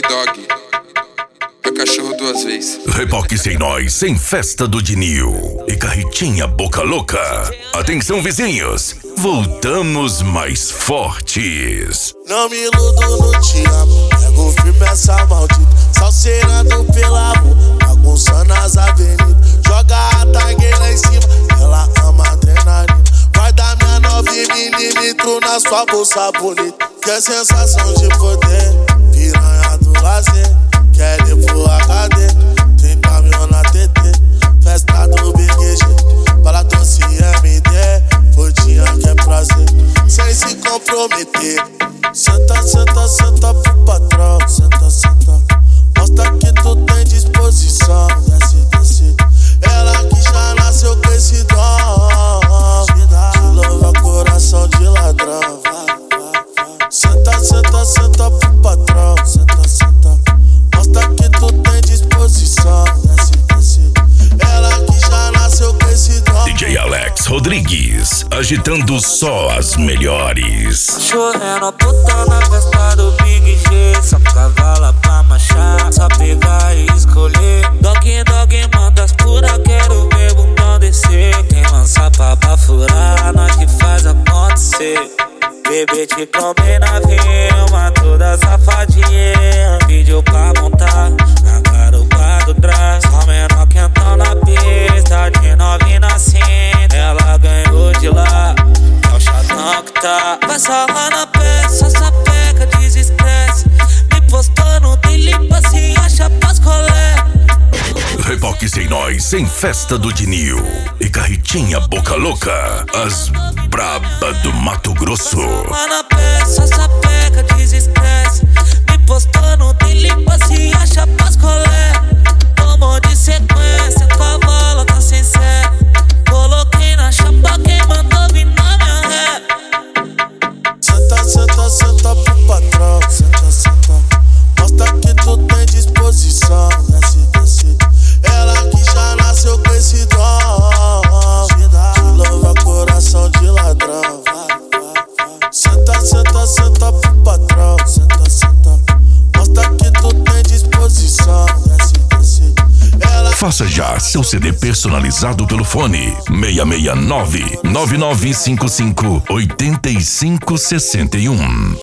Dog. Meu cachorro duas vezes. Reboque sem nós, sem festa do Dinil. E carretinha boca louca. Atenção, vizinhos. Voltamos mais fortes. Não me iludo, não te amo. Pego firme essa maldita. Salseirando pela rua, bagunçando as avenidas. Joga a tag lá em cima, ela ama adrenalina. Vai dar minha 9mm na sua bolsa bonita. Que é sensação de poder, piranha do lazer. Quer ir pro HD, tem caminhão na TT. Festa do BQG, bala doce MD. Rodinha que é prazer, sem se comprometer. Senta, senta, senta pro patrão. Senta, senta, mostra que tu tem disposição. Desce, desce, ela que já nasceu com esse dom. Te louva coração de ladrão. Senta, senta, senta pro patrão. Senta, senta, mostra que tu tem disposição. Desce, desce, ela que já nasceu com esse dom. DJ Alex Rodrigues, agitando só as melhores. Chovendo puta na festa do Big G. Só cavala pra marchar, só pegar e escolher. Dog, dog, manda as pura, quero ver bundão descer. Quem lança pra bafurar, nós que faz acontecer. Bebê te combina, filma toda safadinha. Vídeo pra montar, na garupa do trás. Só menor quentão na pista, de novinha na cinta. Ela ganhou de lá, é o chatão que tá. Vai salvar na peça, só sapeca, desestresse. Me postou no limpa, se acha pras colé. Reboque sem nós, sem festa do Dinil. E carretinha boca louca, as braba do Mato Grosso. Na peça, sapeca, desestresse. Me postou no limpa, se acha pras colé. Tomou de sequência, com a bola tá sem sé. Coloquei na chapa, quem mandou vir na minha ré. Senta, senta, senta pro patrão. Senta, senta, mostra que tu tem disposição. Desce, desce, ela que já nasceu com esse dom. Te louva coração de ladrão. Senta, senta, senta pro patrão. Senta, senta, mostra que tu tem disposição. Desce, desce, ela. Faça já seu CD personalizado pelo fone 669 9955 8561.